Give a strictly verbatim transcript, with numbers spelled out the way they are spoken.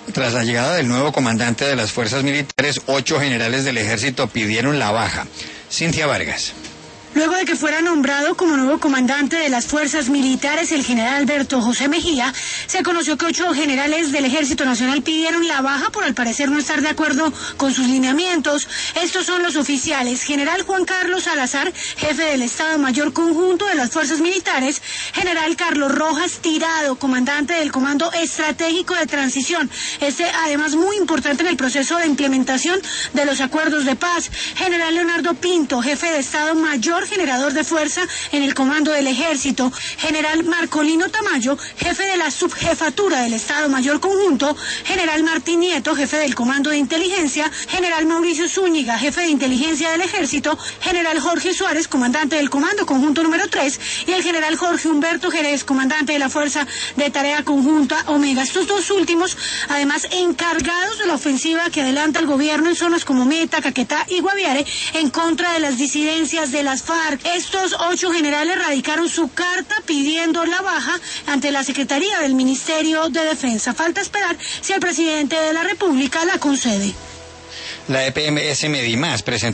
Tras la llegada del nuevo comandante de las fuerzas militares, ocho generales del ejército pidieron la baja. Cintia Vargas. Luego de que fuera nombrado como nuevo comandante de las fuerzas militares el general Alberto José Mejía, se conoció que ocho generales del Ejército Nacional pidieron la baja por al parecer no estar de acuerdo con sus lineamientos. Estos son los oficiales: general Juan Carlos Salazar, jefe del Estado Mayor Conjunto de las Fuerzas Militares; general Carlos Rojas Tirado, comandante del Comando Estratégico de Transición, este además muy importante en el proceso de implementación de los acuerdos de paz; general Leonardo Pinto, jefe de Estado Mayor generador de fuerza en el comando del ejército; general Marcolino Tamayo, jefe de la subjefatura del Estado Mayor Conjunto; general Martín Nieto, jefe del comando de inteligencia; general Mauricio Zúñiga, jefe de inteligencia del ejército; general Jorge Suárez, comandante del comando conjunto número tres, y el general Jorge Humberto Jerez, comandante de la fuerza de tarea conjunta Omega. Estos dos últimos, además encargados de la ofensiva que adelanta el gobierno en zonas como Meta, Caquetá y Guaviare en contra de las disidencias de las FARC. Estos ocho generales radicaron su carta pidiendo la baja ante la Secretaría del Ministerio de Defensa. Falta esperar si el presidente de la República la concede. La E P S Medimás presentó